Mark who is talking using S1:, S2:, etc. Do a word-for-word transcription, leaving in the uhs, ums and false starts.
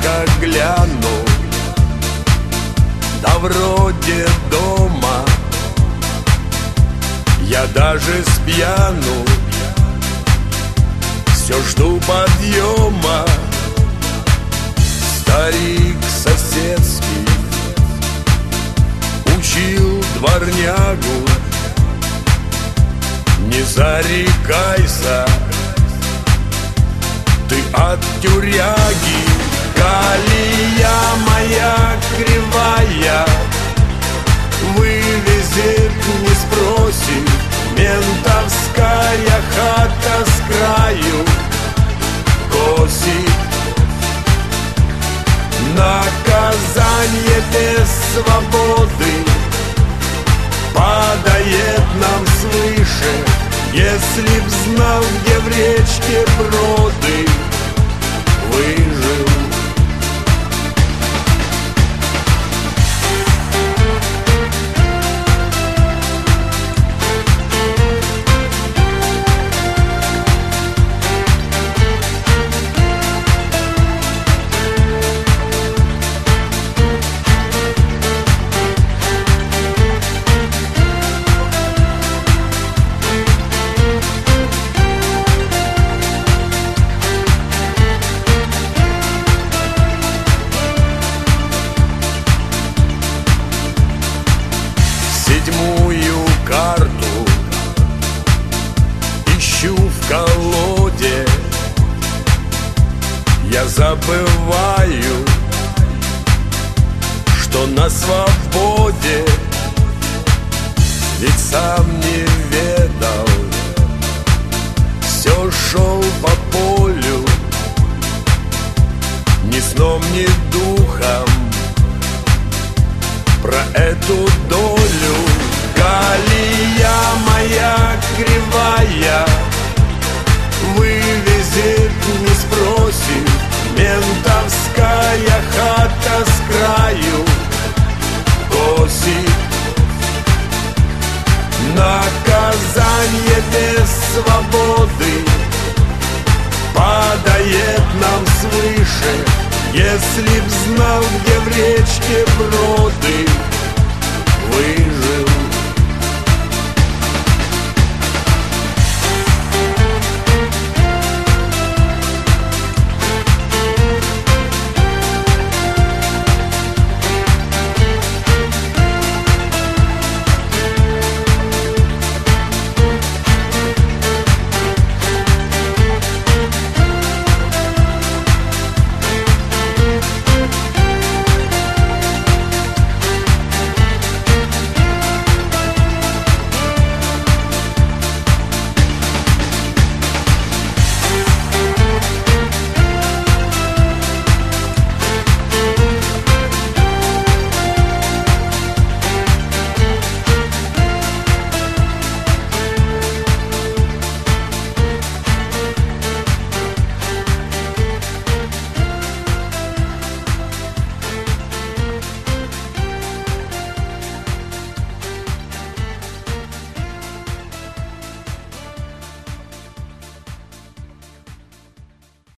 S1: ярко гляну, да вроде дома. Я даже спьяну, все жду подъема. Старик соседский учил дворнягу: не зарекайся ты от тюряги. Колея моя кривая вывезет, не спросит, ментовская хата с краю косит. Наказание без свободы падает нам свыше. Если б знал, где в речке броды выжил. Седьмую карту ищу в колоде. Я забываю, что на свободе. Ведь сам не ведал, все шел по полю, ни сном, ни духом про эту долю. Колея моя кривая вывезет, не спросит, ментовская хата с краю косит. Наказание без свободы падает нам свыше. Если б знал, где в речке броды вы